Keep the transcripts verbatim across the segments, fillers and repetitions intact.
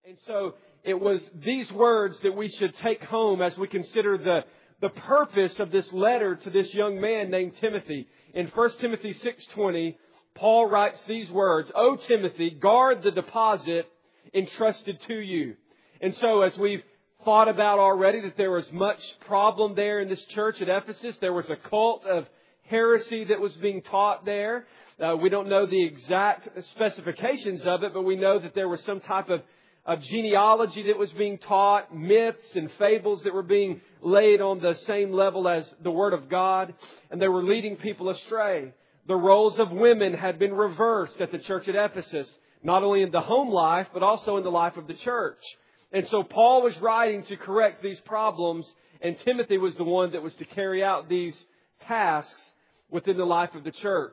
And so it was these words that we should take home as we consider the, the purpose of this letter to this young man named Timothy. In First Timothy six twenty, Paul writes these words, "O Timothy, guard the deposit entrusted to you." And so as we've thought about already that there was much problem there in this church at Ephesus, there was a cult of heresy that was being taught there. Uh, we don't know the exact specifications of it, but we know that there was some type of, of genealogy that was being taught, myths and fables that were being laid on the same level as the Word of God, and they were leading people astray. The roles of women had been reversed at the church at Ephesus, not only in the home life, but also in the life of the church. And so Paul was writing to correct these problems, and Timothy was the one that was to carry out these tasks within the life of the church.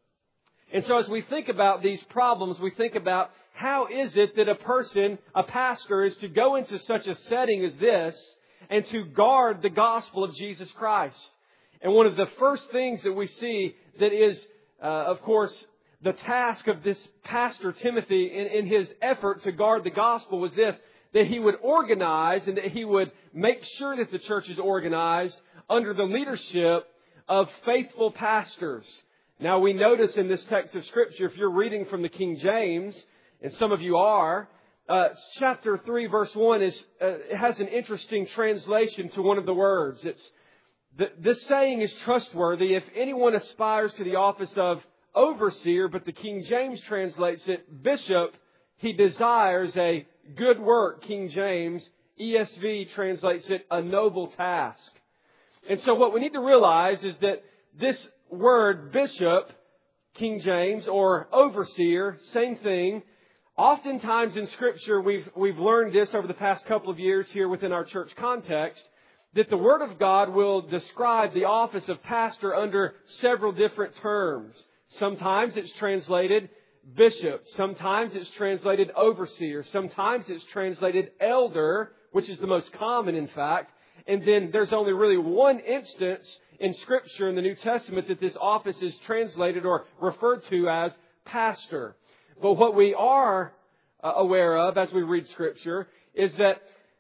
And so as we think about these problems, we think about how is it that a person, a pastor, is to go into such a setting as this and to guard the gospel of Jesus Christ. And one of the first things that we see that is, uh, of course, the task of this pastor, Timothy, in, in his effort to guard the gospel was this, that he would organize and that he would make sure that the church is organized under the leadership of faithful pastors. Now we notice in this text of Scripture, if you're reading from the King James, and some of you are, uh, chapter three, verse one is uh, it has an interesting translation to one of the words. It's th- this saying is trustworthy if anyone aspires to the office of overseer, but the King James translates it bishop. He desires a good work. King James, E S V translates it a noble task. And so what we need to realize is that this word bishop, King James, or overseer, same thing. Oftentimes in Scripture, we've, we've learned this over the past couple of years here within our church context, that the Word of God will describe the office of pastor under several different terms. Sometimes it's translated bishop. Sometimes it's translated overseer. Sometimes it's translated elder, which is the most common, in fact. And then there's only really one instance in Scripture in the New Testament that this office is translated or referred to as pastor. But what we are aware of as we read Scripture is that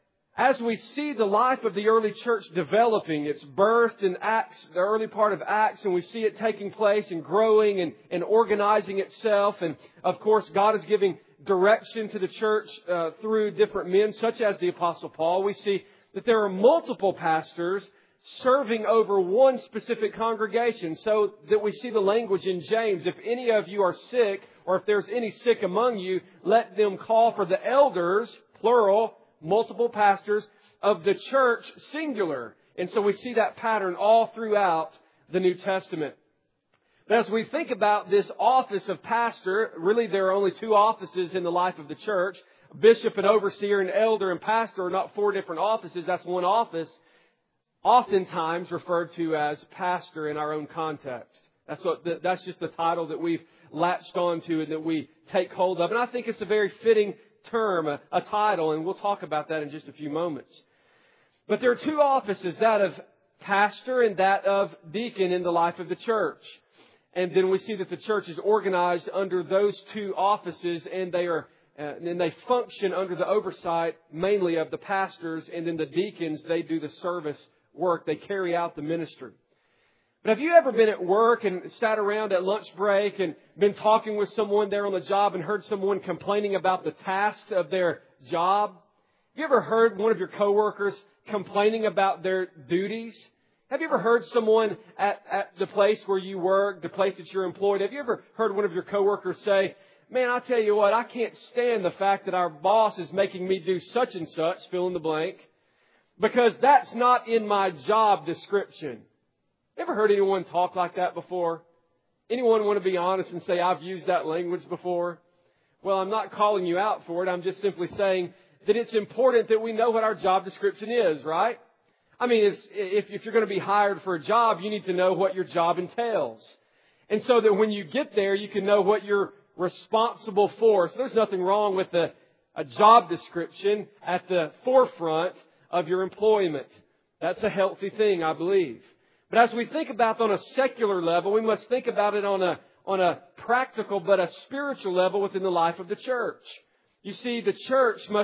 as we see the life of the early church developing, it's birthed in Acts, the early part of Acts, and we see it taking place and growing and, and organizing itself. And of course, God is giving direction to the church uh, through different men, such as the Apostle Paul. We see that there are multiple pastors serving over one specific congregation, so that we see the language in James. If any of you are sick, or if there's any sick among you, let them call for the elders, plural, multiple pastors, of the church, singular. And so we see that pattern all throughout the New Testament. But as we think about this office of pastor, really there are only two offices in the life of the church. Bishop and overseer and elder and pastor are not four different offices. That's one office, oftentimes referred to as pastor in our own context. That's what the, that's just the title that we've latched onto and that we take hold of. And I think it's a very fitting term, a, a title, and we'll talk about that in just a few moments. But there are two offices, that of pastor and that of deacon in the life of the church. And then we see that the church is organized under those two offices, and they are uh, and they function under the oversight mainly of the pastors, and then the deacons, they do the service work. They carry out the ministry. But have you ever been at work and sat around at lunch break and been talking with someone there on the job and heard someone complaining about the tasks of their job? Have you ever heard one of your coworkers complaining about their duties? Have you ever heard someone at, at the place where you work, the place that you're employed, have you ever heard one of your coworkers say, "Man, I'll tell you what, I can't stand the fact that our boss is making me do such and such," fill in the blank, "because that's not in my job description." Ever heard anyone talk like that before? Anyone want to be honest and say, "I've used that language before"? Well, I'm not calling you out for it. I'm just simply saying that it's important that we know what our job description is, right? I mean, it's, if, if you're going to be hired for a job, you need to know what your job entails. And so that when you get there, you can know what you're responsible for. So there's nothing wrong with a, a job description at the forefront of your employment. That's a healthy thing, I believe. But as we think about it on a secular level, we must think about it on a on a practical but a spiritual level within the life of the church. You see, the church must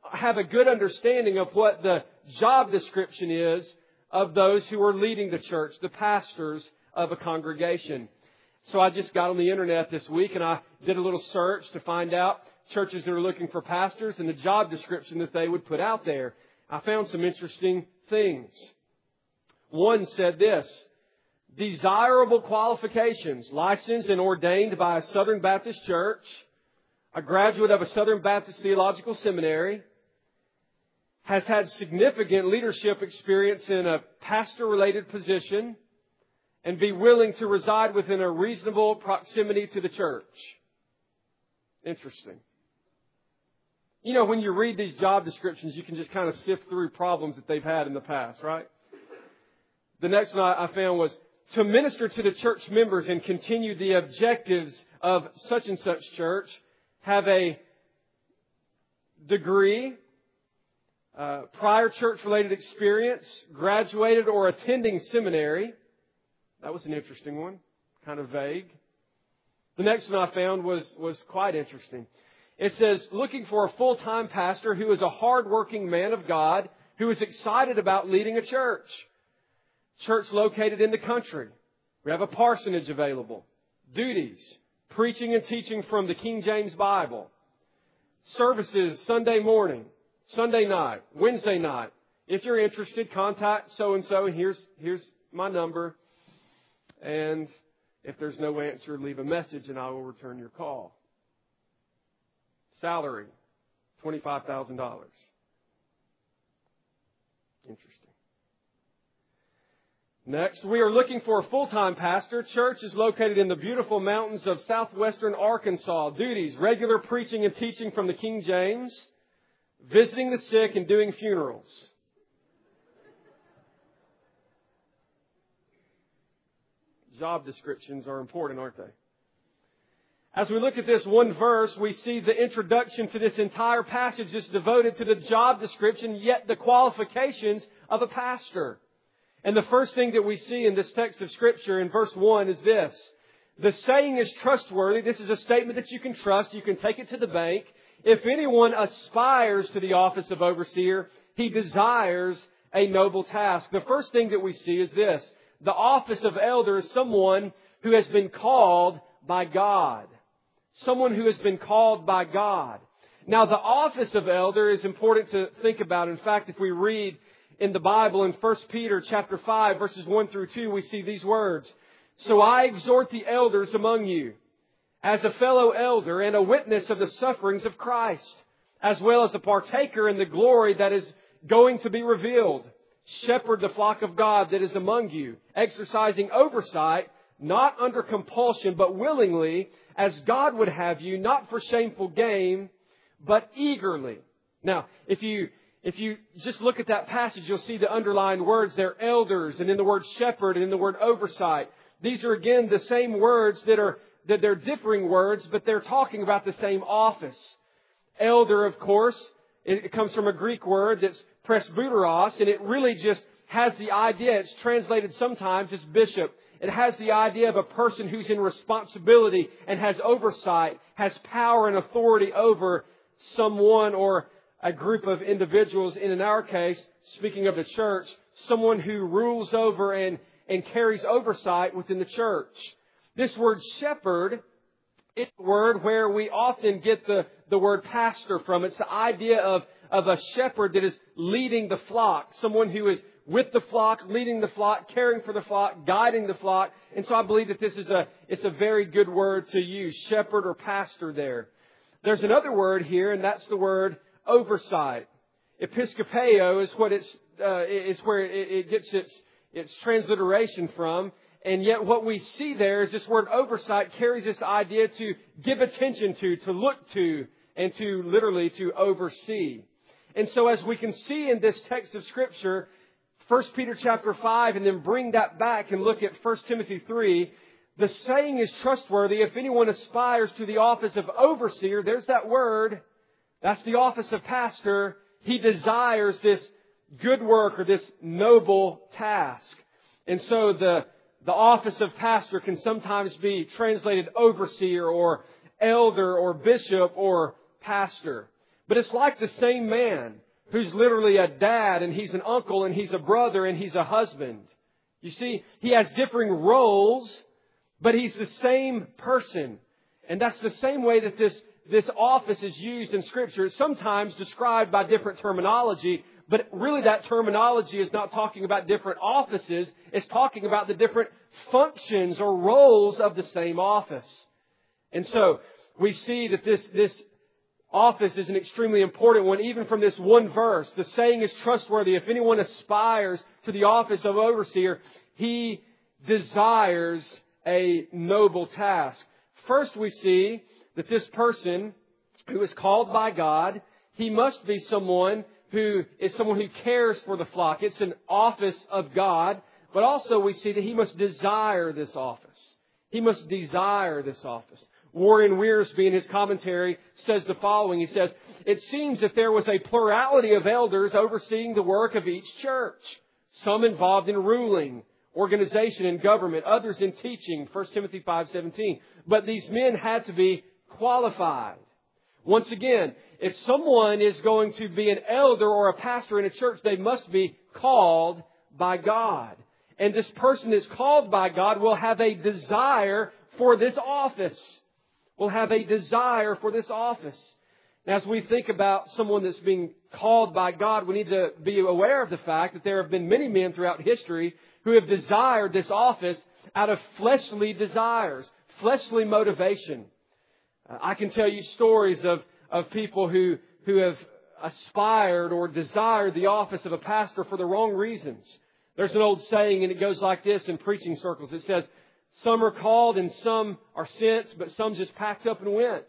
have a good understanding of what the job description is of those who are leading the church, the pastors of a congregation. So I just got on the internet this week and I did a little search to find out churches that are looking for pastors and the job description that they would put out there. I found some interesting things. One said this: desirable qualifications, licensed and ordained by a Southern Baptist church, a graduate of a Southern Baptist Theological Seminary, has had significant leadership experience in a pastor-related position, and be willing to reside within a reasonable proximity to the church. Interesting. You know, when you read these job descriptions, you can just kind of sift through problems that they've had in the past, right? The next one I found was to minister to the church members and continue the objectives of such and such church, have a degree, uh, prior church-related experience, graduated or attending seminary. That was an interesting one, kind of vague. The next one I found was, was quite interesting. It says, looking for a full-time pastor who is a hard-working man of God, who is excited about leading a church. Church located in the country. We have a parsonage available. Duties: preaching and teaching from the King James Bible. Services Sunday morning, Sunday night, Wednesday night. If you're interested, contact so-and-so. Here's, here's my number. And if there's no answer, leave a message and I will return your call. Salary, twenty-five thousand dollars. Interesting. Next, we are looking for a full-time pastor. Church is located in the beautiful mountains of southwestern Arkansas. Duties: regular preaching and teaching from the King James, visiting the sick and doing funerals. Job descriptions are important, aren't they? As we look at this one verse, we see the introduction to this entire passage is devoted to the job description, yet the qualifications of a pastor. And the first thing that we see in this text of Scripture in verse one is this: the saying is trustworthy. This is a statement that you can trust. You can take it to the bank. If anyone aspires to the office of overseer, he desires a noble task. The first thing that we see is this: the office of elder is someone who has been called by God. Someone who has been called by God. Now, the office of elder is important to think about. In fact, if we read in the Bible in First Peter chapter five, verses one through two, we see these words: so I exhort the elders among you, as a fellow elder and a witness of the sufferings of Christ, as well as a partaker in the glory that is going to be revealed. Shepherd the flock of God that is among you, exercising oversight, not under compulsion, but willingly, as God would have you, not for shameful gain, but eagerly. Now, if you if you just look at that passage, you'll see the underlined words there: elders, and in the word shepherd, and in the word oversight. These are again the same words that are that they're differing words, but they're talking about the same office. Elder, of course, it comes from a Greek word that's presbyteros, and it really just has the idea, it's translated sometimes as bishop. It has the idea of a person who's in responsibility and has oversight, has power and authority over someone or a group of individuals. And in our case, speaking of the church, someone who rules over and, and carries oversight within the church. This word shepherd is a word where we often get the, the word pastor from. It's the idea of, of a shepherd that is leading the flock, someone who is with the flock, leading the flock, caring for the flock, guiding the flock. And so I believe that this is a, it's a very good word to use, shepherd or pastor there. There's another word here, and that's the word oversight. Episkopeo is what it's, uh, is where it, it gets its, its transliteration from. And yet what we see there is this word oversight carries this idea to give attention to, to look to, and to literally to oversee. And so as we can see in this text of Scripture, First Peter chapter five, and then bring that back and look at First Timothy three, the saying is trustworthy. If anyone aspires to the office of overseer, there's that word. That's the office of pastor. He desires this good work or this noble task. And so the, the office of pastor can sometimes be translated overseer or elder or bishop or pastor. But it's like the same man who's literally a dad, and he's an uncle, and he's a brother, and he's a husband. You see, he has differing roles, but he's the same person. And that's the same way that this, this office is used in Scripture. It's sometimes described by different terminology, but really that terminology is not talking about different offices. It's talking about the different functions or roles of the same office. And so we see that this, this office is an extremely important one, even from this one verse. The saying is trustworthy. If anyone aspires to the office of overseer, he desires a noble task. First, we see that this person who is called by God, he must be someone who is someone who cares for the flock. It's an office of God, but also we see that he must desire this office. He must desire this office. Warren Wiersbe, in his commentary, says the following. He says, "It seems that there was a plurality of elders overseeing the work of each church. Some involved in ruling, organization, and government. Others in teaching." First Timothy five seventeen. But these men had to be qualified. Once again, if someone is going to be an elder or a pastor in a church, they must be called by God. And this person that's called by God will have a desire for this office. Will have a desire for this office. Now, as we think about someone that's being called by God, we need to be aware of the fact that there have been many men throughout history who have desired this office out of fleshly desires, fleshly motivation. Uh, I can tell you stories of, of people who, who have aspired or desired the office of a pastor for the wrong reasons. There's an old saying, and it goes like this in preaching circles. It says, "Some are called and some are sent, but some just packed up and went."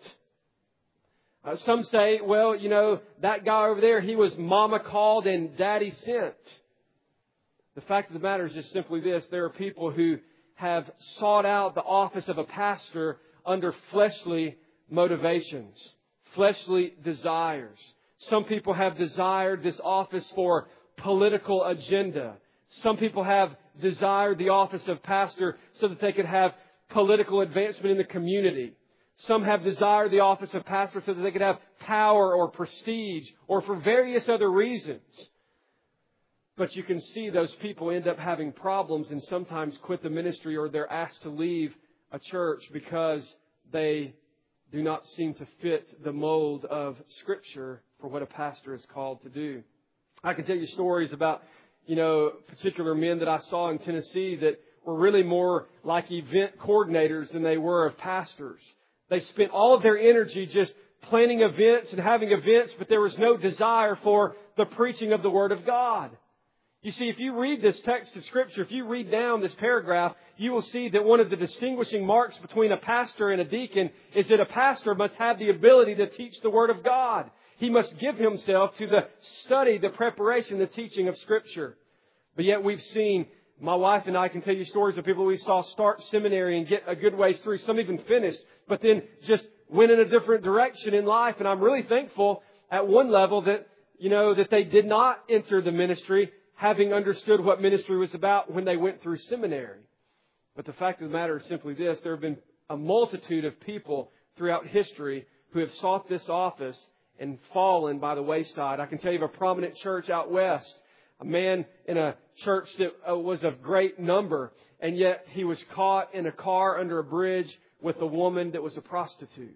Uh, some say, well, you know, that guy over there, he was mama called and daddy sent. The fact of the matter is just simply this. There are people who have sought out the office of a pastor under fleshly motivations, fleshly desires. Some people have desired this office for political agenda. Some people have desired the office of pastor so that they could have political advancement in the community. Some have desired the office of pastor so that they could have power or prestige or for various other reasons. But you can see those people end up having problems and sometimes quit the ministry, or they're asked to leave a church because they do not seem to fit the mold of Scripture for what a pastor is called to do. I can tell you stories about, you know, particular men that I saw in Tennessee that were really more like event coordinators than they were of pastors. They spent all of their energy just planning events and having events, but there was no desire for the preaching of the Word of God. You see, if you read this text of Scripture, if you read down this paragraph, you will see that one of the distinguishing marks between a pastor and a deacon is that a pastor must have the ability to teach the Word of God. He must give himself to the study, the preparation, the teaching of Scripture. But yet we've seen, my wife and I can tell you stories of people we saw start seminary and get a good ways through, some even finished, but then just went in a different direction in life. And I'm really thankful at one level that, you know, that they did not enter the ministry having understood what ministry was about when they went through seminary. But the fact of the matter is simply this. There have been a multitude of people throughout history who have sought this office and fallen by the wayside. I can tell you of a prominent church out west, a man in a church that was of great number, and yet he was caught in a car under a bridge with a woman that was a prostitute.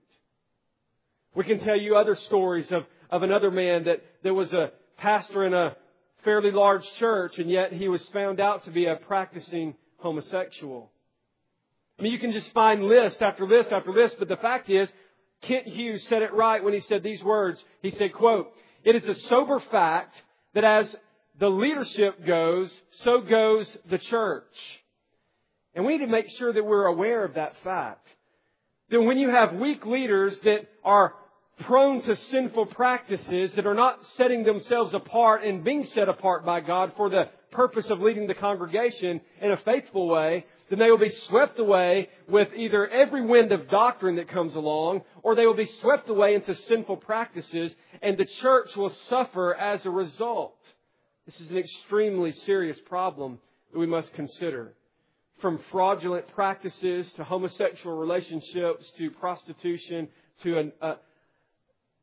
We can tell you other stories of, of another man that there was a pastor in a fairly large church, and yet he was found out to be a practicing homosexual. I mean, you can just find list after list after list, but the fact is, Kent Hughes said it right when he said these words. He said, quote, "It is a sober fact that as the leadership goes, so goes the church." And we need to make sure that we're aware of that fact. That when you have weak leaders that are prone to sinful practices, that are not setting themselves apart and being set apart by God for the purpose of leading the congregation in a faithful way, then they will be swept away with either every wind of doctrine that comes along, or they will be swept away into sinful practices, and the church will suffer as a result. This is an extremely serious problem that we must consider. From fraudulent practices to homosexual relationships to prostitution to an, a,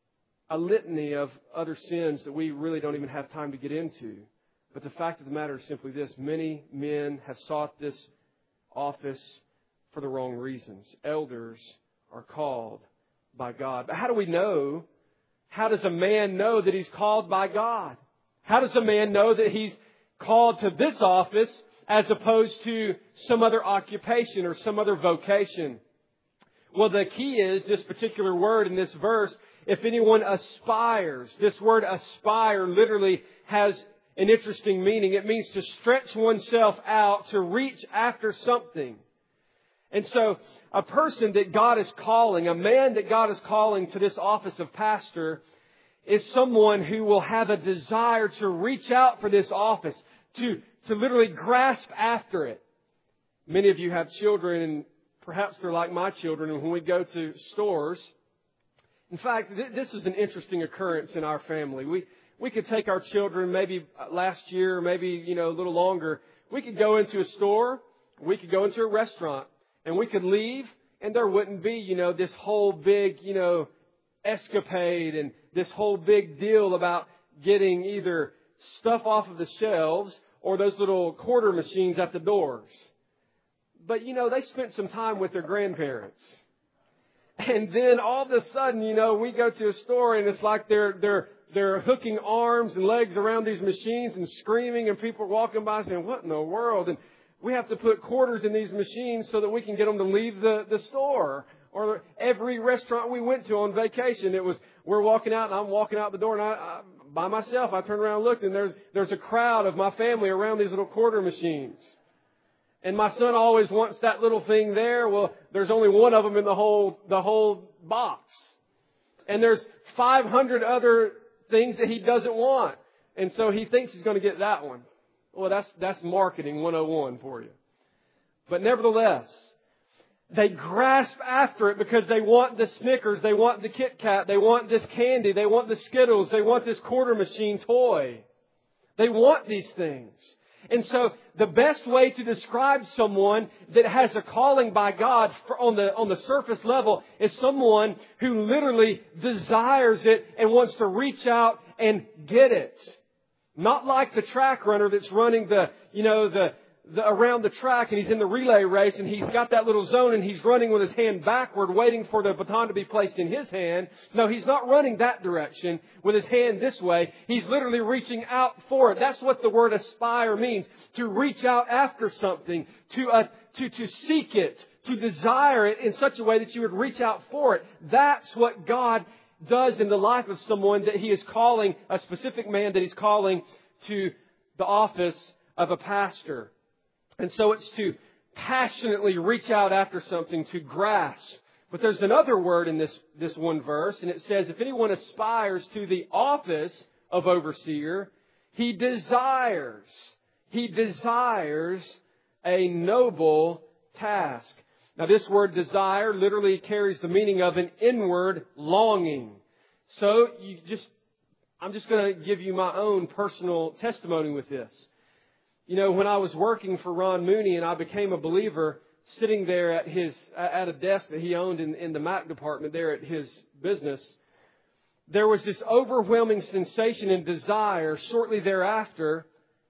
a litany of other sins that we really don't even have time to get into. But the fact of the matter is simply this. Many men have sought this office for the wrong reasons. Elders are called by God. But how do we know? How does a man know that he's called by God? How does a man know that he's called to this office as opposed to some other occupation or some other vocation? Well, the key is this particular word in this verse. If anyone aspires, this word aspire literally has an interesting meaning. It means to stretch oneself out, to reach after something. And so a person that God is calling, a man that God is calling to this office of pastor, is someone who will have a desire to reach out for this office, to, to literally grasp after it. Many of you have children, and perhaps they're like my children, and when we go to stores, in fact, th- this is an interesting occurrence in our family. We we could take our children maybe last year, maybe, you know, a little longer. We could go into a store, we could go into a restaurant, and we could leave, and there wouldn't be, you know, this whole big, you know, escapade and this whole big deal about getting either stuff off of the shelves or those little quarter machines at the doors. But, you know, they spent some time with their grandparents. And then all of a sudden, you know, we go to a store and it's like they're they're they're hooking arms and legs around these machines and screaming, and people are walking by saying, "What in the world?" And we have to put quarters in these machines so that we can get them to leave the, the store. Or every restaurant we went to on vacation, it was we're walking out and I'm walking out the door, and I, I by myself I turned around and looked, and there's there's a crowd of my family around these little quarter machines. And my son always wants that little thing there. Well, there's only one of them in the whole the whole box. And there's five hundred other things that he doesn't want. And so he thinks he's going to get that one. Well, that's that's marketing one oh one for you. But nevertheless, they grasp after it because they want the Snickers, they want the Kit Kat, they want this candy, they want the Skittles, they want this quarter machine toy. They want these things. And so the best way to describe someone that has a calling by God for on the on the surface level is someone who literally desires it and wants to reach out and get it. Not like the track runner that's running the, you know, the, the around the track, and he's in the relay race and he's got that little zone and he's running with his hand backward waiting for the baton to be placed in his hand. No, he's not running that direction with his hand this way. He's literally reaching out for it. That's what the word aspire means. To reach out after something, to, uh, to, to seek it, to desire it in such a way that you would reach out for it. That's what God does in the life of someone that He is calling, a specific man that He's calling to the office of a pastor. And so it's to passionately reach out after something, to grasp. But there's another word in this, this one verse, and it says, if anyone aspires to the office of overseer, he desires, he desires a noble task. Now this word desire literally carries the meaning of an inward longing. So you just, I'm just going to give you my own personal testimony with this. You know, when I was working for Ron Mooney and I became a believer, sitting there at his at a desk that he owned in, in the Mac department there at his business, there was this overwhelming sensation and desire shortly thereafter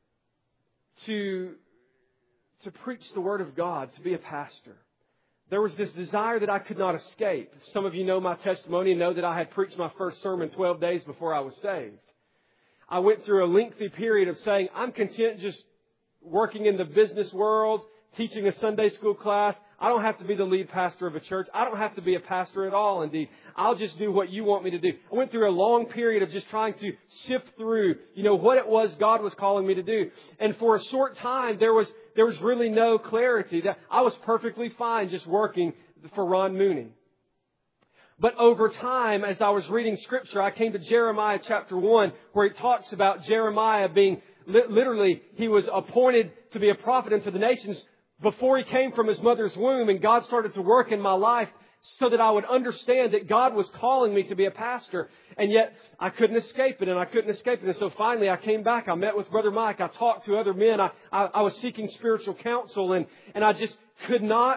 to, to preach the Word of God, to be a pastor. There was this desire that I could not escape. Some of you know my testimony and know that I had preached my first sermon twelve days before I was saved. I went through a lengthy period of saying, I'm content just working in the business world, teaching a Sunday school class. I don't have to be the lead pastor of a church. I don't have to be a pastor at all, indeed. I'll just do what you want me to do. I went through a long period of just trying to sift through, you know, what it was God was calling me to do. And for a short time, there was there was really no clarity. That I was perfectly fine just working for Ron Mooney. But over time, as I was reading Scripture, I came to Jeremiah chapter one, where he talks about Jeremiah being literally, he was appointed to be a prophet unto the nations before he came from his mother's womb. And God started to work in my life so that I would understand that God was calling me to be a pastor. And yet I couldn't escape it and I couldn't escape it. And so finally I came back. I met with Brother Mike. I talked to other men. I, I, I was seeking spiritual counsel and, and I just could not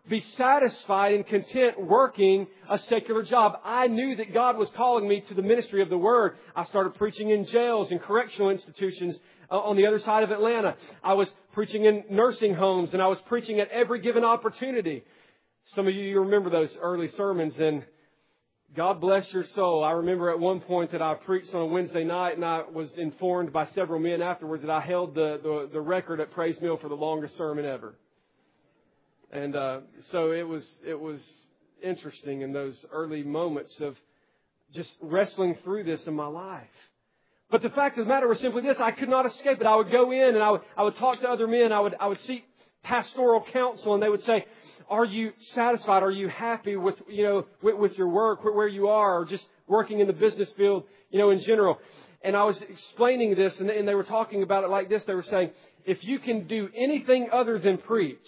be satisfied and content working a secular job. I knew that God was calling me to the ministry of the Word. I started preaching in jails and correctional institutions uh, on the other side of Atlanta. I was preaching in nursing homes, and I was preaching at every given opportunity. Some of you, you remember those early sermons, and God bless your soul. I remember at one point that I preached on a Wednesday night, and I was informed by several men afterwards that I held the, the, the record at Praise Mill for the longest sermon ever. And uh, so it was it was interesting in those early moments of just wrestling through this in my life. But the fact of the matter was simply this: I could not escape it. I would go in and I would I would talk to other men. I would I would seek pastoral counsel, and they would say, "Are you satisfied? Are you happy with you know with, with your work, where you are, or just working in the business field, you know, in general?" And I was explaining this, and they were talking about it like this. They were saying, "If you can do anything other than preach,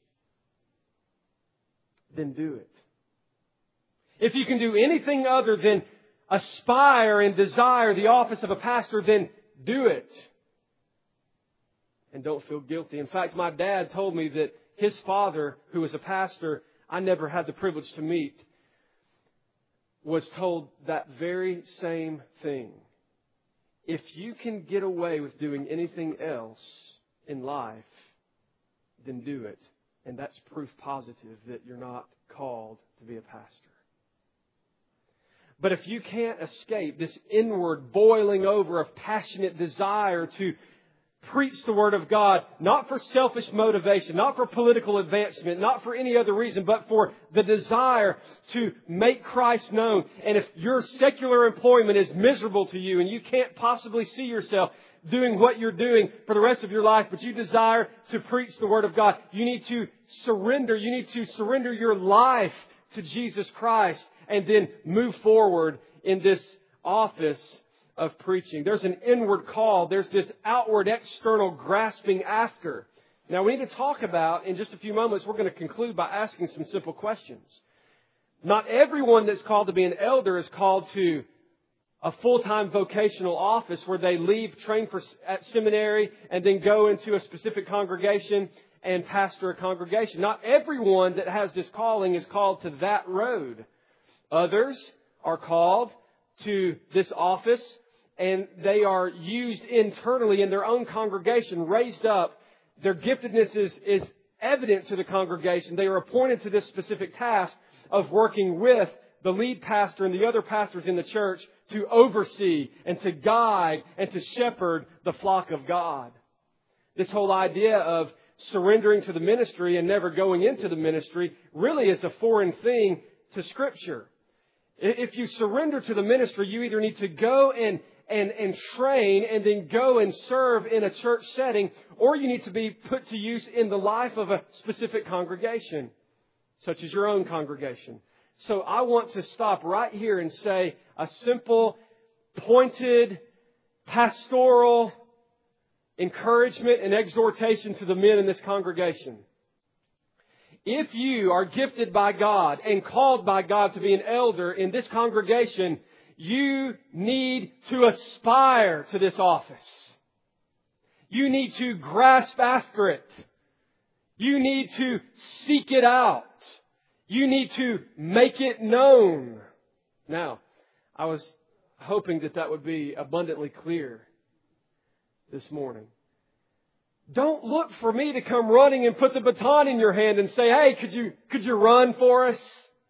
then do it. If you can do anything other than aspire and desire the office of a pastor, then do it. And don't feel guilty." In fact, my dad told me that his father, who was a pastor I never had the privilege to meet, was told that very same thing. If you can get away with doing anything else in life, then do it. And that's proof positive that you're not called to be a pastor. But if you can't escape this inward boiling over of passionate desire to preach the Word of God, not for selfish motivation, not for political advancement, not for any other reason, but for the desire to make Christ known. And if your secular employment is miserable to you and you can't possibly see yourself doing what you're doing for the rest of your life, but you desire to preach the Word of God, you need to surrender. You need to surrender your life to Jesus Christ and then move forward in this office of preaching. There's an inward call. There's this outward, external grasping after. Now, we need to talk about, in just a few moments, we're going to conclude by asking some simple questions. Not everyone that's called to be an elder is called to a full-time vocational office where they leave, train for at seminary, and then go into a specific congregation and pastor a congregation. Not everyone that has this calling is called to that road. Others are called to this office, and they are used internally in their own congregation, raised up. Their giftedness is, is evident to the congregation. They are appointed to this specific task of working with the lead pastor and the other pastors in the church to oversee and to guide and to shepherd the flock of God. This whole idea of surrendering to the ministry and never going into the ministry really is a foreign thing to Scripture. If you surrender to the ministry, you either need to go and, and, and train and then go and serve in a church setting, or you need to be put to use in the life of a specific congregation, such as your own congregation. So I want to stop right here and say a simple, pointed, pastoral encouragement and exhortation to the men in this congregation. If you are gifted by God and called by God to be an elder in this congregation, you need to aspire to this office. You need to grasp after it. You need to seek it out. You need to make it known. Now, I was hoping that that would be abundantly clear this morning. Don't look for me to come running and put the baton in your hand and say, "Hey, could you, could you run for us?"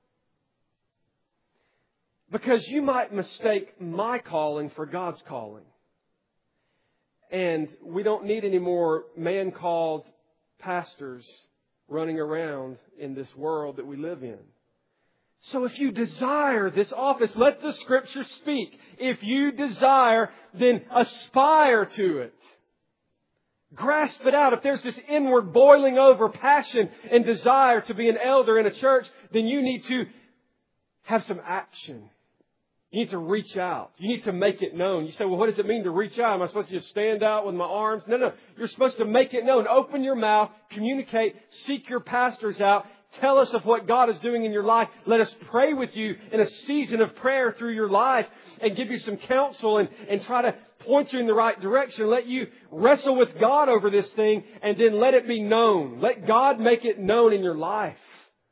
Because you might mistake my calling for God's calling. And we don't need any more man-called pastors running around in this world that we live in. So if you desire this office, let the Scripture speak. If you desire, then aspire to it. Grasp it out. If there's this inward boiling over passion and desire to be an elder in a church, then you need to have some action. You need to reach out. You need to make it known. You say, "Well, what does it mean to reach out? Am I supposed to just stand out with my arms?" No, no. You're supposed to make it known. Open your mouth. Communicate. Seek your pastors out. Tell us of what God is doing in your life. Let us pray with you in a season of prayer through your life and give you some counsel and, and try to point you in the right direction. Let you wrestle with God over this thing and then let it be known. Let God make it known in your life.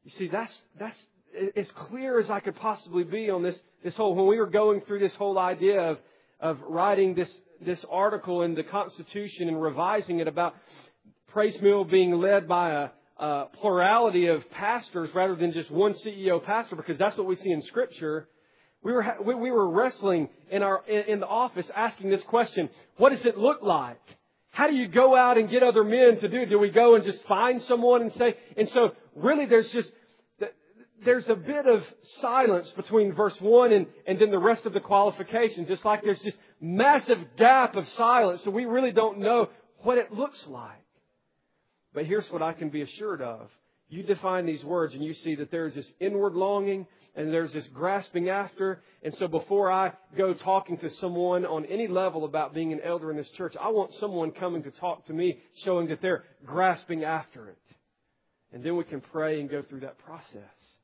You see, that's that's as clear as I could possibly be on this this whole. When we were going through this whole idea of of writing this this article in the Constitution and revising it about Praise Mill being led by a, a plurality of pastors rather than just one C E O pastor, because that's what we see in Scripture. We were we, we were wrestling in our in, in the office asking this question: what does it look like? How do you go out and get other men to do? Do we go and just find someone and say? And so really there's just, there's a bit of silence between verse one and, and then the rest of the qualifications. It's like there's this massive gap of silence. So we really don't know what it looks like. But here's what I can be assured of. You define these words and you see that there's this inward longing and there's this grasping after. And so before I go talking to someone on any level about being an elder in this church, I want someone coming to talk to me showing that they're grasping after it. And then we can pray and go through that process.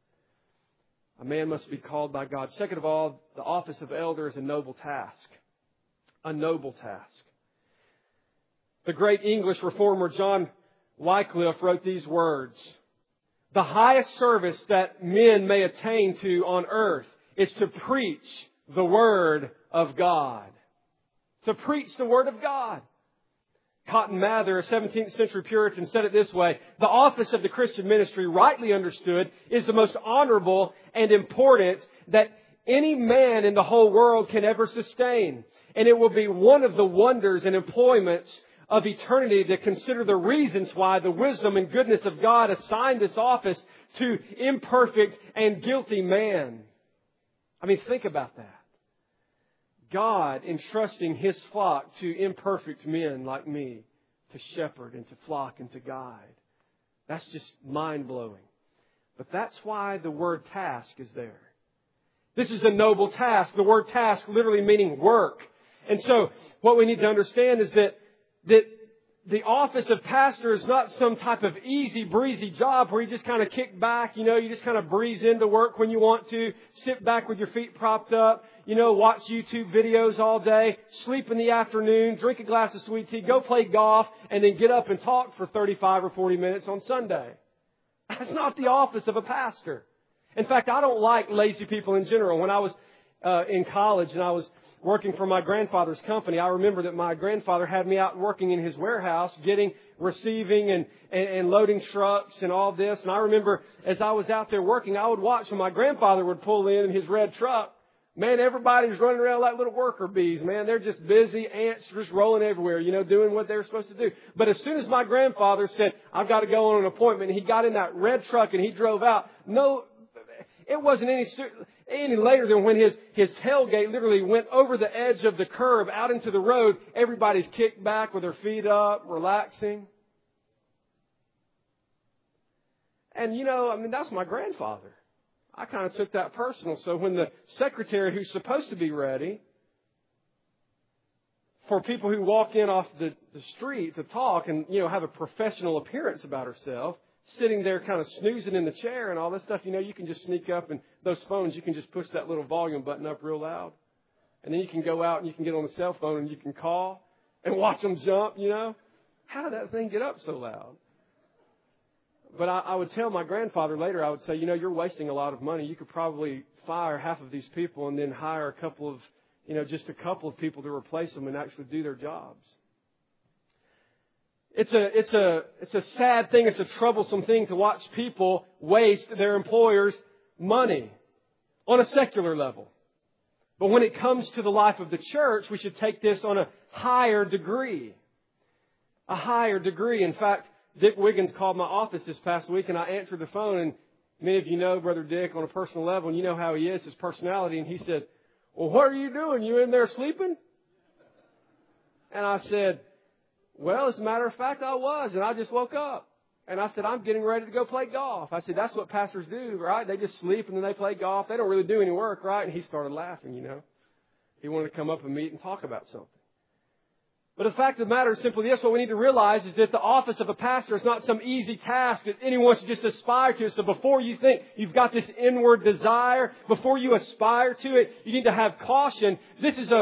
A man must be called by God. Second of all, the office of elder is a noble task. A noble task. The great English reformer John Wycliffe wrote these words: the highest service that men may attain to on earth is to preach the Word of God. To preach the Word of God. Cotton Mather, a seventeenth century Puritan, said it this way: the office of the Christian ministry, rightly understood, is the most honorable and important that any man in the whole world can ever sustain. And it will be one of the wonders and employments of eternity to consider the reasons why the wisdom and goodness of God assigned this office to imperfect and guilty man. I mean, think about that. God entrusting His flock to imperfect men like me to shepherd and to flock and to guide. That's just mind-blowing. But that's why the word task is there. This is a noble task. The word task literally meaning work. And so what we need to understand is that that the office of pastor is not some type of easy breezy job where you just kind of kick back, you know, you just kind of breeze into work when you want to, sit back with your feet propped up, you know, watch YouTube videos all day, sleep in the afternoon, drink a glass of sweet tea, go play golf, and then get up and talk for thirty-five or forty minutes on Sunday. That's not the office of a pastor. In fact, I don't like lazy people in general. When I was uh, in college and I was working for my grandfather's company, I remember that my grandfather had me out working in his warehouse, getting, receiving and, and, and loading trucks and all this. And I remember as I was out there working, I would watch when my grandfather would pull in in his red truck. Man, everybody's running around like little worker bees, man. They're just busy, ants just rolling everywhere, you know, doing what they're supposed to do. But as soon as my grandfather said, I've got to go on an appointment, and he got in that red truck and he drove out, no, it wasn't any any later than when his, his tailgate literally went over the edge of the curb out into the road. Everybody's kicked back with their feet up, relaxing. And, you know, I mean, that's my grandfather. I kind of took that personal. So when the secretary, who's supposed to be ready for people who walk in off the, the street to talk and, you know, have a professional appearance about herself, sitting there kind of snoozing in the chair and all this stuff, you know, you can just sneak up, and those phones, you can just push that little volume button up real loud. And then you can go out and you can get on the cell phone and you can call and watch them jump, you know. How did that thing get up so loud? But I, I would tell my grandfather later, I would say, you know, you're wasting a lot of money. You could probably fire half of these people and then hire a couple of, you know, just a couple of people to replace them and actually do their jobs. It's a, it's a, it's a sad thing. It's a troublesome thing to watch people waste their employers' money on a secular level. But when it comes to the life of the church, we should take this on a higher degree. A higher degree. In fact, Dick Wiggins called my office this past week and I answered the phone, and many of you know Brother Dick on a personal level, and you know how he is, his personality, and he said, well, what are you doing? You in there sleeping? And I said, well, as a matter of fact, I was, and I just woke up. And I said, I'm getting ready to go play golf. I said, that's what pastors do, right? They just sleep and then they play golf. They don't really do any work, right? And he started laughing, you know. He wanted to come up and meet and talk about something. But the fact of the matter is simply this. What we need to realize is that the office of a pastor is not some easy task that anyone should just aspire to. So before you think you've got this inward desire, before you aspire to it, you need to have caution. This is a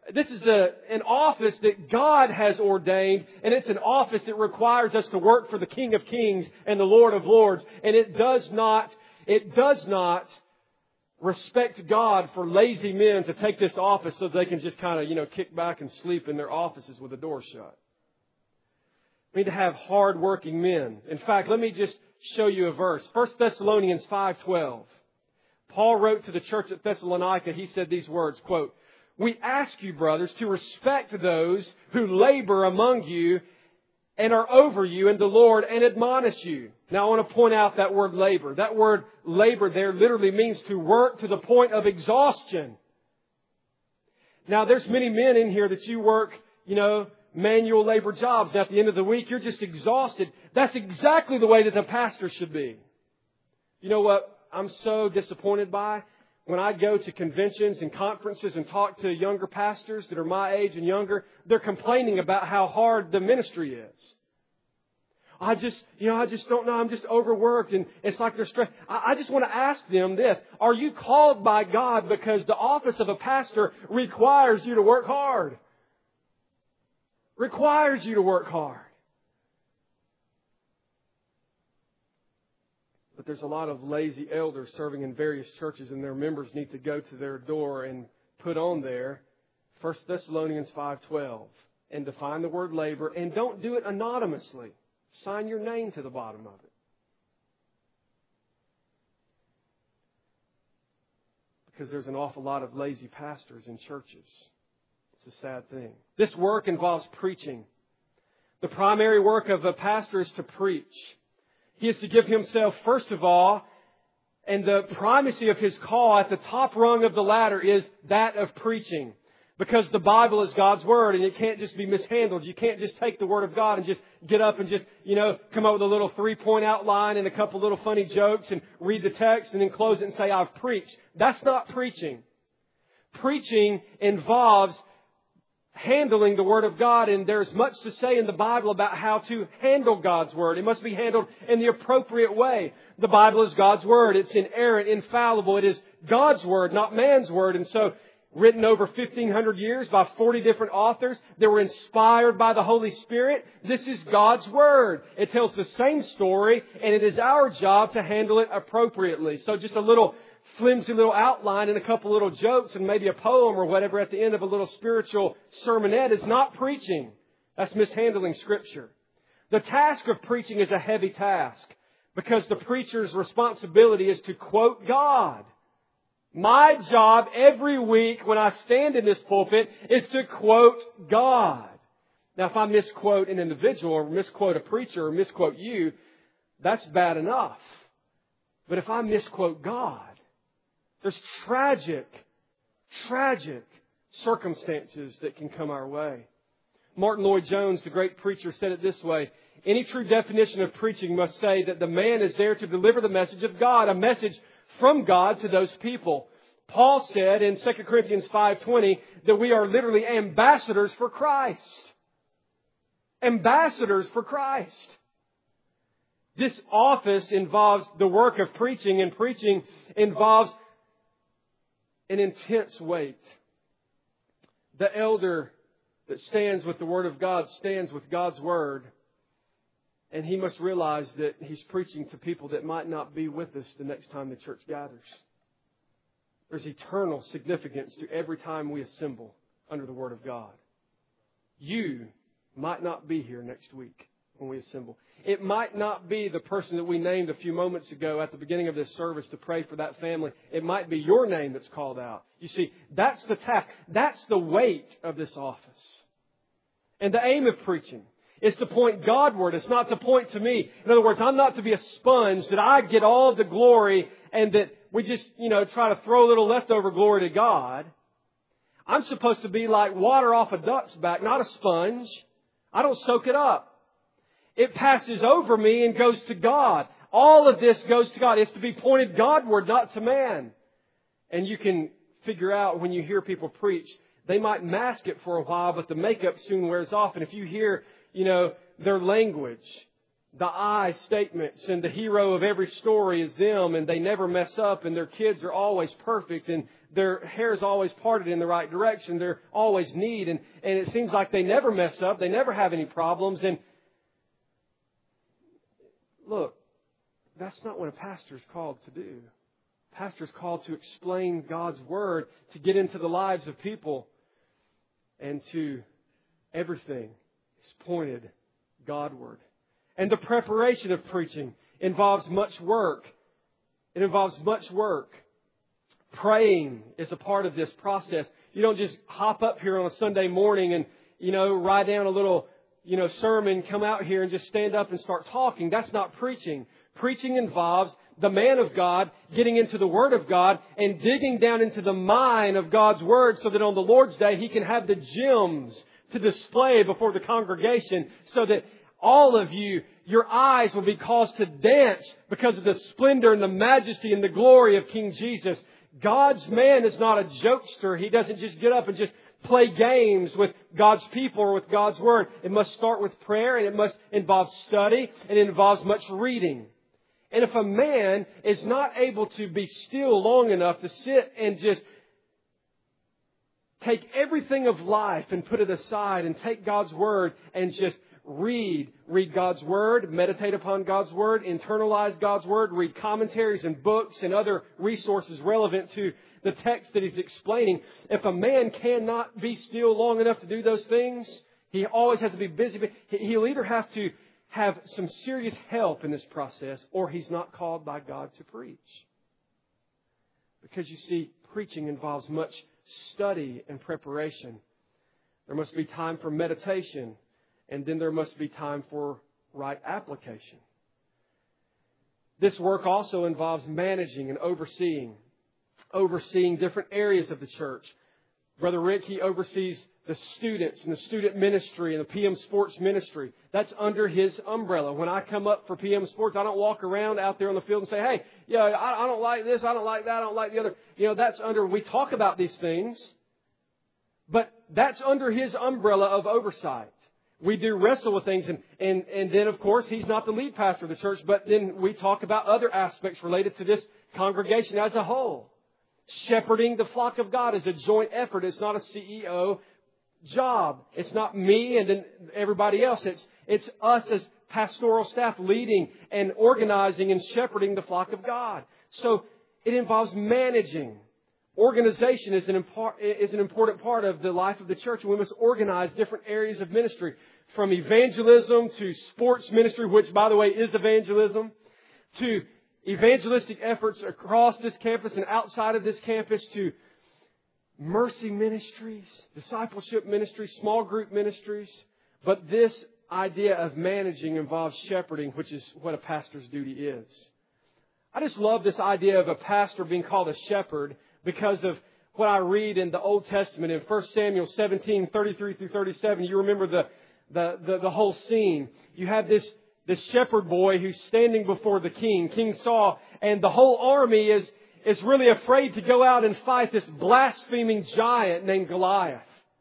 this is a, an office that God has ordained, and it's an office that requires us to work for the King of Kings and the Lord of Lords. And it does not, it does not respect God for lazy men to take this office so they can just kind of, you know, kick back and sleep in their offices with the door shut. We need to have hard-working men. In fact, let me just show you a verse. First Thessalonians five twelve. Paul wrote to the church at Thessalonica, he said these words, quote, "We ask you, brothers, to respect those who labor among you and are over you in the Lord and admonish you." Now, I want to point out that word labor. That word labor there literally means to work to the point of exhaustion. Now, there's many men in here that you work, you know, manual labor jobs. And at the end of the week, you're just exhausted. That's exactly the way that the pastor should be. You know what I'm so disappointed by? When I go to conventions and conferences and talk to younger pastors that are my age and younger, they're complaining about how hard the ministry is. I just, you know, I just don't know. I'm just overworked and it's like they're stressed. I, I just want to ask them this. Are you called by God because the office of a pastor requires you to work hard? Requires you to work hard. But there's a lot of lazy elders serving in various churches, and their members need to go to their door and put on there First Thessalonians five twelve and define the word labor, and don't do it anonymously. Sign your name to the bottom of it. Because there's an awful lot of lazy pastors in churches. It's a sad thing. This work involves preaching. The primary work of a pastor is to preach. He is to give himself, first of all, and the primacy of his call at the top rung of the ladder is that of preaching. Because the Bible is God's Word and it can't just be mishandled. You can't just take the Word of God and just get up and just, you know, come up with a little three-point outline and a couple little funny jokes and read the text and then close it and say, "I've preached." That's not preaching. Preaching involves handling the Word of God, and there's much to say in the Bible about how to handle God's Word. It must be handled in the appropriate way. The Bible is God's Word. It's inerrant, infallible. It is God's Word, not man's Word. And so, written over fifteen hundred years by forty different authors that were inspired by the Holy Spirit, this is God's Word. It tells the same story, and it is our job to handle it appropriately. So just a little flimsy little outline and a couple little jokes and maybe a poem or whatever at the end of a little spiritual sermonette is not preaching. That's mishandling Scripture. The task of preaching is a heavy task because the preacher's responsibility is to quote God. My job every week when I stand in this pulpit is to quote God. Now, if I misquote an individual or misquote a preacher or misquote you, that's bad enough. But if I misquote God, there's tragic, tragic circumstances that can come our way. Martin Lloyd-Jones, the great preacher, said it this way: "Any true definition of preaching must say that the man is there to deliver the message of God, a message from God to those people." Paul said in Second Corinthians five twenty that we are literally ambassadors for Christ. Ambassadors for Christ. This office involves the work of preaching, and preaching involves an intense weight. The elder that stands with the Word of God stands with God's Word. And he must realize that he's preaching to people that might not be with us the next time the church gathers. There's eternal significance to every time we assemble under the Word of God. You might not be here next week when we assemble. It might not be the person that we named a few moments ago at the beginning of this service to pray for that family. It might be your name that's called out. You see, that's the task. That's the weight of this office. And the aim of preaching is to point Godward. It's not to point to me. In other words, I'm not to be a sponge that I get all of the glory and that we just, you know, try to throw a little leftover glory to God. I'm supposed to be like water off a duck's back, not a sponge. I don't soak it up. It passes over me and goes to God. All of this goes to God. It's to be pointed Godward, not to man. And you can figure out when you hear people preach, they might mask it for a while, but the makeup soon wears off. And if you hear, you know, their language, the I statements, and the hero of every story is them, and they never mess up, and their kids are always perfect, and their hair is always parted in the right direction. They're always neat. And, and it seems like they never mess up. They never have any problems. And look, that's not what a pastor is called to do. A pastor is called to explain God's Word, to get into the lives of people, and to everything is pointed Godward. And the preparation of preaching involves much work. It involves much work. Praying is a part of this process. You don't just hop up here on a Sunday morning and, you know, write down a little, you know, sermon, come out here and just stand up and start talking. That's not preaching. Preaching involves the man of God getting into the Word of God and digging down into the mine of God's Word so that on the Lord's Day He can have the gems to display before the congregation so that all of you, your eyes will be caused to dance because of the splendor and the majesty and the glory of King Jesus. God's man is not a jokester. He doesn't just get up and just play games with God's people or with God's Word. It must start with prayer, and it must involve study, and it involves much reading. And if a man is not able to be still long enough to sit and just take everything of life and put it aside and take God's Word and just read, read God's Word, meditate upon God's Word, internalize God's Word, read commentaries and books and other resources relevant to the text that he's explaining. If a man cannot be still long enough to do those things, he always has to be busy. He'll either have to have some serious help in this process, or he's not called by God to preach. Because you see, preaching involves much study and preparation. There must be time for meditation, and then there must be time for right application. This work also involves managing and overseeing, overseeing different areas of the church. Brother Rick, he oversees the students and the student ministry and the P M Sports ministry. That's under his umbrella. When I come up for P M Sports, I don't walk around out there on the field and say, hey, yeah, I, I don't like this, I don't like that, I don't like the other. You know, that's under, we talk about these things, but that's under his umbrella of oversight. We do wrestle with things, and, and, and then, of course, he's not the lead pastor of the church, but then we talk about other aspects related to this congregation as a whole. Shepherding the flock of God is a joint effort. It's not a C E O job. It's not me and then everybody else. It's, it's us as pastoral staff leading and organizing and shepherding the flock of God. So it involves managing. Organization is an, impar- is an important part of the life of the church. And we must organize different areas of ministry, from evangelism to sports ministry, which, by the way, is evangelism, to evangelistic efforts across this campus and outside of this campus, to mercy ministries, discipleship ministries, small group ministries. But this idea of managing involves shepherding, which is what a pastor's duty is. I just love this idea of a pastor being called a shepherd because of what I read in the Old Testament in First Samuel seventeen, thirty-three through thirty-seven. You remember the, the, the, the whole scene. You have this, this shepherd boy who's standing before the king, King Saul, and the whole army is is really afraid to go out and fight this blaspheming giant named Goliath.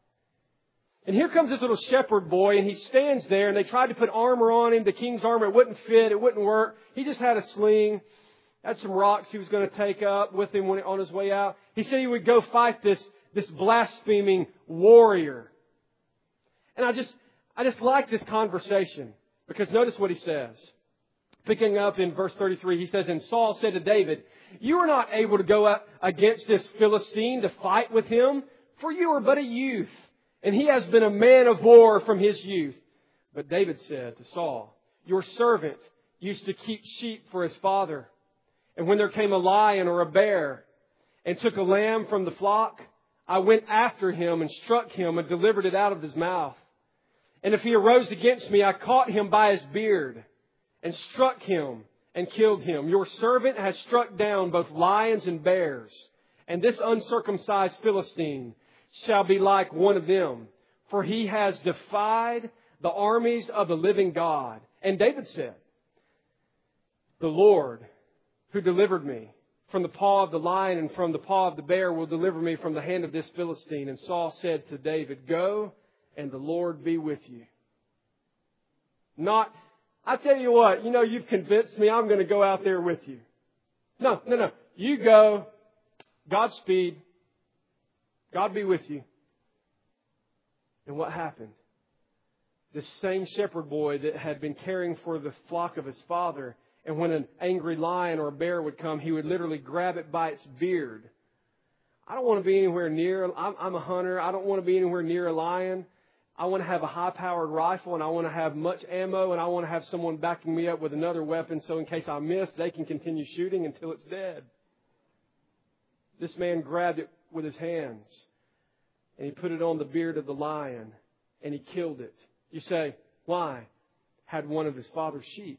And here comes this little shepherd boy, and he stands there, and they tried to put armor on him, the king's armor. It wouldn't fit. It wouldn't work. He just had a sling, had some rocks he was going to take up with him when, on his way out. He said he would go fight this, this blaspheming warrior. And I just, I just like this conversation, because notice what he says. Picking up in verse thirty-three, he says, and Saul said to David, you are not able to go up against this Philistine to fight with him, for you are but a youth, and he has been a man of war from his youth. But David said to Saul, your servant used to keep sheep for his father. And when there came a lion or a bear and took a lamb from the flock, I went after him and struck him and delivered it out of his mouth. And if he arose against me, I caught him by his beard and struck him and killed him. Your servant has struck down both lions and bears, and this uncircumcised Philistine shall be like one of them, for he has defied the armies of the living God. And David said, the Lord who delivered me from the paw of the lion and from the paw of the bear will deliver me from the hand of this Philistine. And Saul said to David, go, and the Lord be with you. Not, I tell you what, you know, you've convinced me, I'm going to go out there with you. No, no, no. You go, Godspeed, God be with you. And what happened? This same shepherd boy that had been caring for the flock of his father, and when an angry lion or a bear would come, he would literally grab it by its beard. I don't want to be anywhere near, I'm, I'm a hunter, I don't want to be anywhere near a lion. I want to have a high-powered rifle, and I want to have much ammo, and I want to have someone backing me up with another weapon so in case I miss, they can continue shooting until it's dead. This man grabbed it with his hands, and he put it on the beard of the lion, and he killed it. You say, why? Had one of his father's sheep.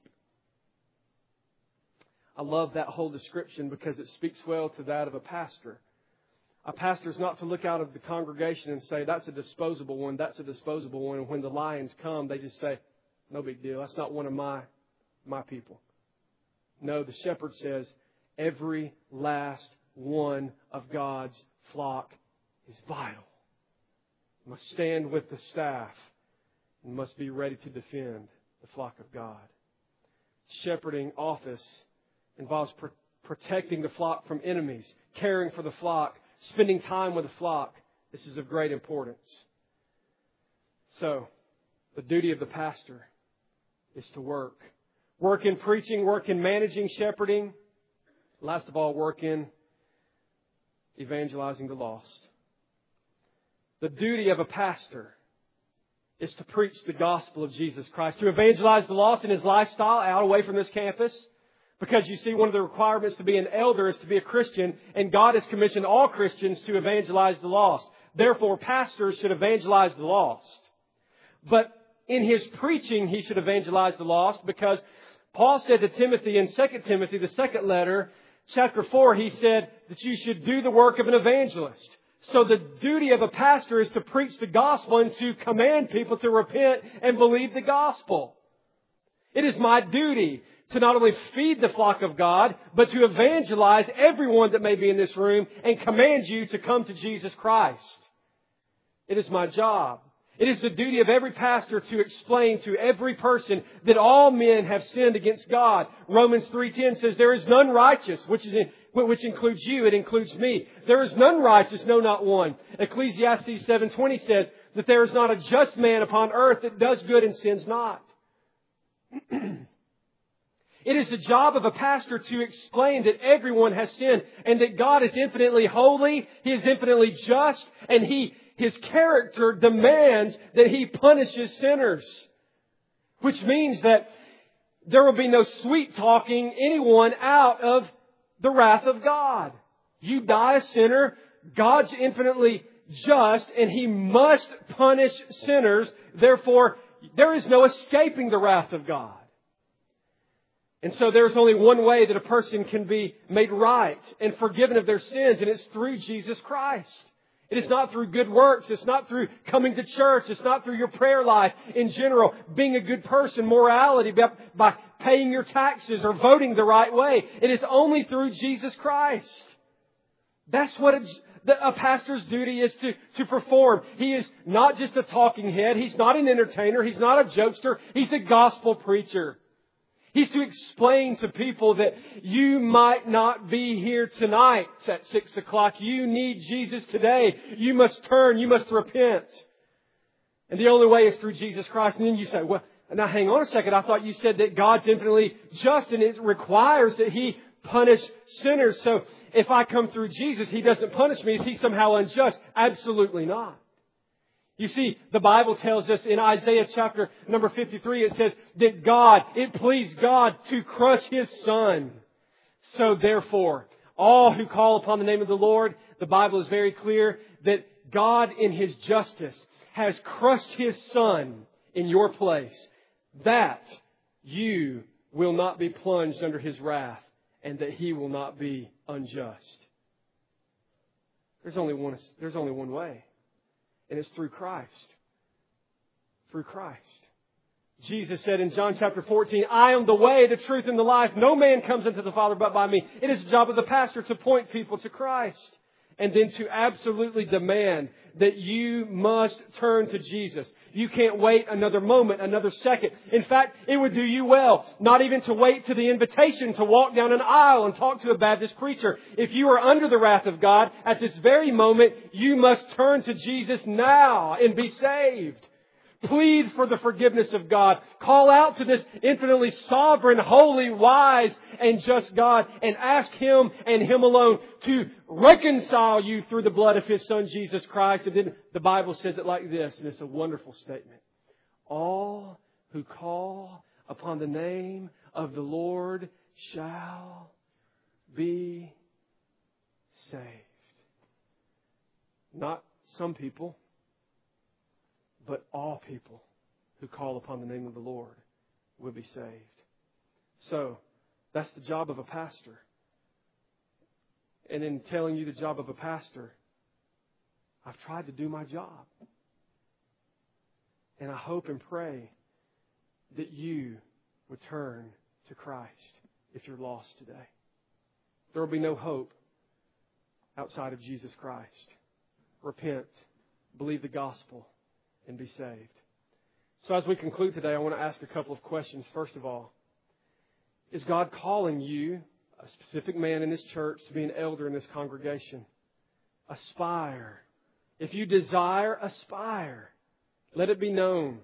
I love that whole description because it speaks well to that of a pastor. A pastor is not to look out of the congregation and say, that's a disposable one, that's a disposable one. And when the lions come, they just say, no big deal. That's not one of my, my people. No, the shepherd says, every last one of God's flock is vital. Must stand with the staff and must be ready to defend the flock of God. Shepherding office involves pr- protecting the flock from enemies, caring for the flock, spending time with the flock. This is of great importance. So, the duty of the pastor is to work. Work in preaching, work in managing, shepherding. Last of all, work in evangelizing the lost. The duty of a pastor is to preach the gospel of Jesus Christ, to evangelize the lost in his lifestyle out away from this campus. Because you see, one of the requirements to be an elder is to be a Christian, and God has commissioned all Christians to evangelize the lost. Therefore, pastors should evangelize the lost. But in his preaching, he should evangelize the lost, because Paul said to Timothy in Second Timothy, the second letter, chapter four, he said that you should do the work of an evangelist. So the duty of a pastor is to preach the gospel and to command people to repent and believe the gospel. It is my duty to not only feed the flock of God, but to evangelize everyone that may be in this room and command you to come to Jesus Christ. It is my job. It is the duty of every pastor to explain to every person that all men have sinned against God. Romans three ten says, there is none righteous, which is in, which includes you, it includes me. There is none righteous, no, not one. Ecclesiastes seven twenty says that there is not a just man upon earth that does good and sins not. It is the job of a pastor to explain that everyone has sinned and that God is infinitely holy, He is infinitely just, and He, His character demands that He punishes sinners. Which means that there will be no sweet talking anyone out of the wrath of God. You die a sinner, God's infinitely just, and He must punish sinners. Therefore, there is no escaping the wrath of God. And so there's only one way that a person can be made right and forgiven of their sins, and it's through Jesus Christ. It is not through good works. It's not through coming to church. It's not through your prayer life in general, being a good person, morality, by paying your taxes or voting the right way. It is only through Jesus Christ. That's what a, a pastor's duty is to, to perform. He is not just a talking head. He's not an entertainer. He's not a jokester. He's a gospel preacher. He's to explain to people that you might not be here tonight at six o'clock. You need Jesus today. You must turn. You must repent. And the only way is through Jesus Christ. And then you say, well, now hang on a second. I thought you said that God's infinitely just and it requires that He punish sinners. So if I come through Jesus, He doesn't punish me. Is He somehow unjust? Absolutely not. You see, the Bible tells us in Isaiah chapter number fifty-three, it says that God, it pleased God to crush His Son. So therefore, all who call upon the name of the Lord, the Bible is very clear that God in His justice has crushed His Son in your place, that you will not be plunged under His wrath and that He will not be unjust. There's only one, there's only one way. And it's through Christ. Through Christ. Jesus said in John chapter fourteen, I am the way, the truth, and the life. No man comes unto the Father but by me. It is the job of the pastor to point people to Christ. and then to absolutely demand that you must turn to Jesus. You can't wait another moment, another second. In fact, it would do you well not even to wait to the invitation to walk down an aisle and talk to a Baptist preacher. If you are under the wrath of God at this very moment, you must turn to Jesus now and be saved. Plead for the forgiveness of God. Call out to this infinitely sovereign, holy, wise, and just God and ask Him and Him alone to reconcile you through the blood of His Son, Jesus Christ. And then the Bible says it like this, and it's a wonderful statement. All who call upon the name of the Lord shall be saved. Not some people, but all people who call upon the name of the Lord will be saved. So, that's the job of a pastor. And in telling you the job of a pastor, I've tried to do my job. And I hope and pray that you would turn to Christ if you're lost today. There will be no hope outside of Jesus Christ. Repent, believe the gospel, and be saved. So as we conclude today, I want to ask a couple of questions. First of all, is God calling you, a specific man in this church, to be an elder in this congregation? Aspire. If you desire, aspire. Let it be known.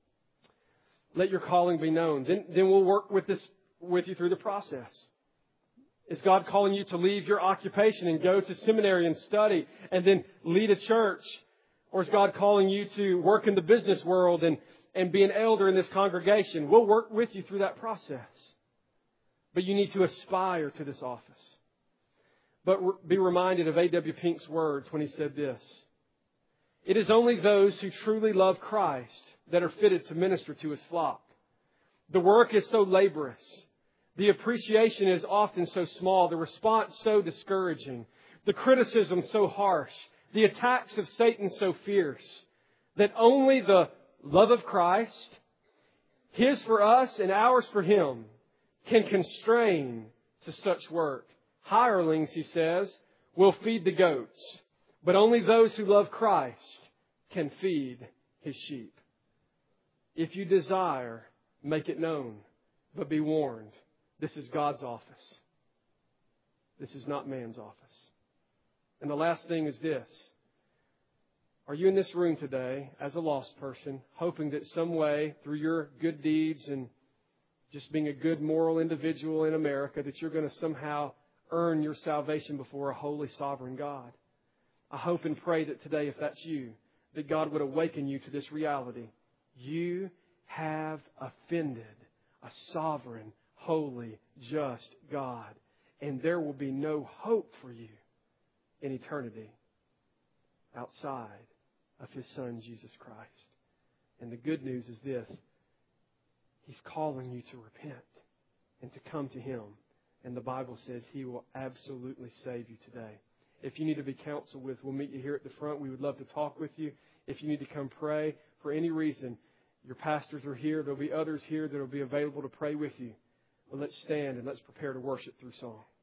Let your calling be known. Then, then we'll work with this with you through the process. Is God calling you to leave your occupation and go to seminary and study and then lead a church? Or is God calling you to work in the business world and, and be an elder in this congregation? We'll work with you through that process. But you need to aspire to this office. But re- be reminded of A W Pink's words when he said this. It is only those who truly love Christ that are fitted to minister to His flock. The work is so laborious. The appreciation is often so small. The response so discouraging. The criticism so harsh. The attacks of Satan so fierce that only the love of Christ, His for us and ours for Him, can constrain to such work. Hirelings, he says, will feed the goats, but only those who love Christ can feed His sheep. If you desire, make it known, but be warned. This is God's office. This is not man's office. And the last thing is this. Are you in this room today as a lost person, hoping that some way, through your good deeds and just being a good moral individual in America, that you're going to somehow earn your salvation before a holy, sovereign God? I hope and pray that today, if that's you, that God would awaken you to this reality. You have offended a sovereign, holy, just God. And there will be no hope for you in eternity outside of His Son, Jesus Christ. And the good news is this. He's calling you to repent and to come to Him. And the Bible says He will absolutely save you today. If you need to be counseled with, we'll meet you here at the front. We would love to talk with you. If you need to come pray for any reason, your pastors are here. There'll be others here that will be available to pray with you. But let's stand and let's prepare to worship through song.